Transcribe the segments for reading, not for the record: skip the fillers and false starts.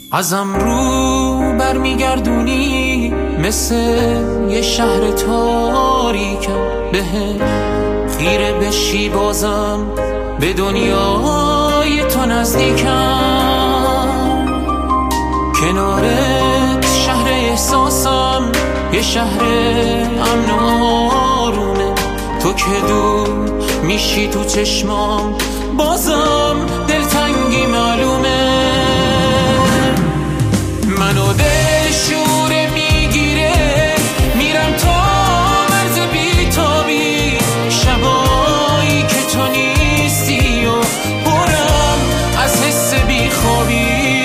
ازم رو برمیگردونی مثل یه شهر تاریکم، بهم خیره بشی بازم به دنیای تو نزدیکم. کنارت شهر احساسم یه شهر امن و آرومه، تو که دور میشی تو چشمام بازم دلتنگی معلومه. منو دلشوره میگیره میرم تا مرز بیتابی، شبایی که تو نیستی و برم از حس بیخوابی.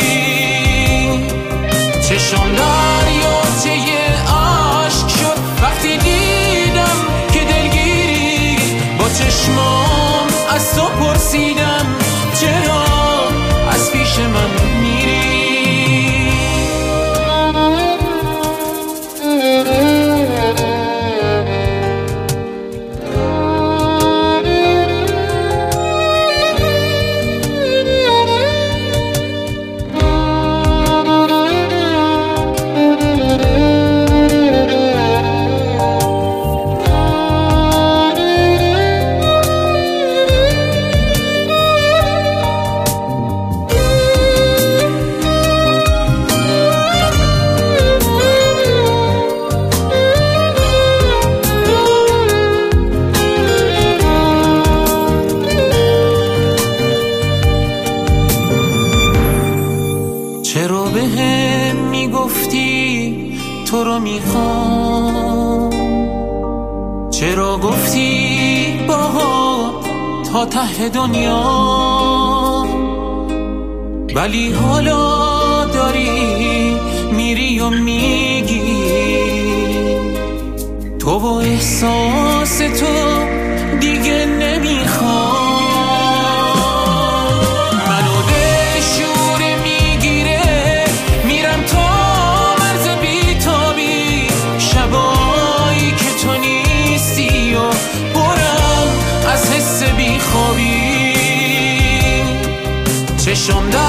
چشم دریاچه عشق شد وقتی دیدم که دلگیری، با چشمام از تو پرسیدم چرا از پیش من میری. چرا بهم میگفتی تو رو میخوام، چرا گفتی باهات تا ته دنیا، ولی حالا داری میری و میگی تو و احساس تو دیگه نمیخوام. چشم